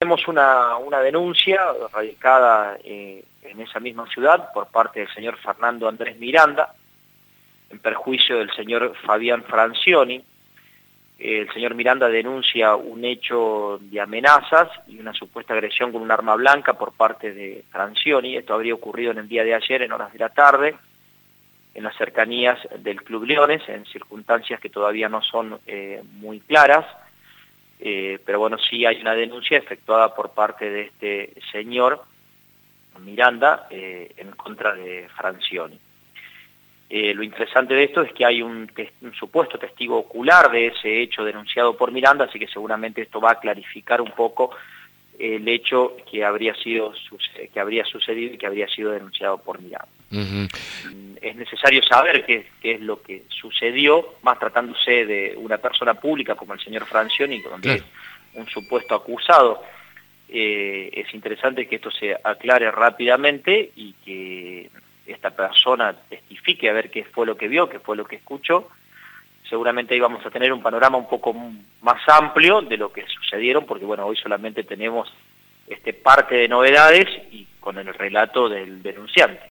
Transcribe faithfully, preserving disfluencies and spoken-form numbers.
tenemos una, una denuncia radicada eh, en esa misma ciudad por parte del señor Fernando Andrés Miranda, en perjuicio del señor Fabián Francioni. El señor Miranda denuncia un hecho de amenazas y una supuesta agresión con un arma blanca por parte de Francioni. Esto habría ocurrido en el día de ayer, en horas de la tarde, en las cercanías del Club Leones, en circunstancias que todavía no son eh, muy claras, eh, pero bueno, sí hay una denuncia efectuada por parte de este señor Miranda eh, en contra de Francioni. Eh, lo interesante de esto es que hay un, un supuesto testigo ocular de ese hecho denunciado por Miranda, así que seguramente esto va a clarificar un poco el hecho que habría sido que habría sucedido y que habría sido denunciado por Miranda. Uh-huh. Es necesario saber qué, qué es lo que sucedió, más tratándose de una persona pública como el señor Francioni, donde claro. es un supuesto acusado. Eh, es interesante que esto se aclare rápidamente y que esta persona testifique a ver qué fue lo que vio, qué fue lo que escuchó. Seguramente ahí vamos a tener un panorama un poco más amplio de lo que sucedieron, porque bueno, hoy solamente tenemos este parte de novedades y con el relato del denunciante.